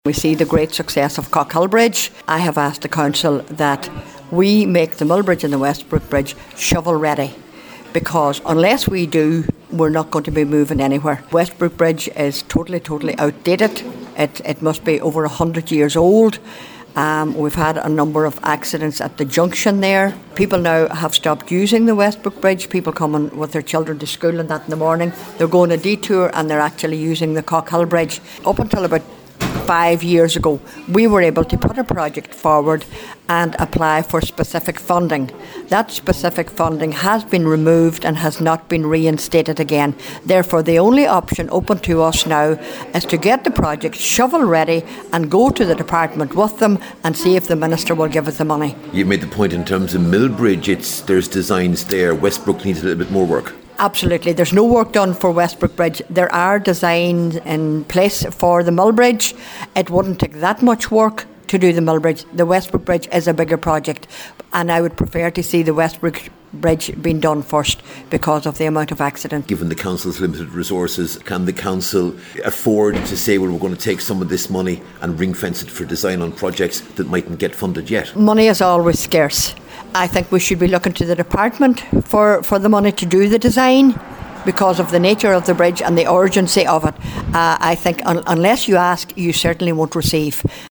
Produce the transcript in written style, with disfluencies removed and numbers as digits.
We see the great success of Cockhill Bridge. I have asked the council that we make the Mill Bridge and the Westbrook Bridge shovel ready, because unless we do, we're not going to be moving anywhere. Westbrook Bridge is totally outdated. It must be over 100 years old. We've had a number of accidents at the junction there. People now have stopped using the Westbrook Bridge. People coming with their children to school and that in the morning, they're going a detour and they're actually using the Cockhill Bridge. Up until about 5 years ago, we were able to put a project forward and apply for specific funding. That specific funding has been removed and has not been reinstated again. Therefore, the only option open to us now is to get the project shovel ready and go to the department with them and see if the minister will give us the money. You made the point in terms of Mill Bridge, there's designs there. Westbrook needs a little bit more work. Absolutely. There's no work done for Westbrook Bridge. There are designs in place for the Mill Bridge. It wouldn't take that much work to do the Mill Bridge. The Westbrook Bridge is a bigger project, and I would prefer to see the Westbrook Bridge being done first because of the amount of accident. Given the council's limited resources, can the council afford to say, well, we're going to take some of this money and ring fence it for design on projects that mightn't get funded yet? Money is always scarce. I think we should be looking to the department for the money to do the design because of the nature of the bridge and the urgency of it. I think unless you ask, you certainly won't receive.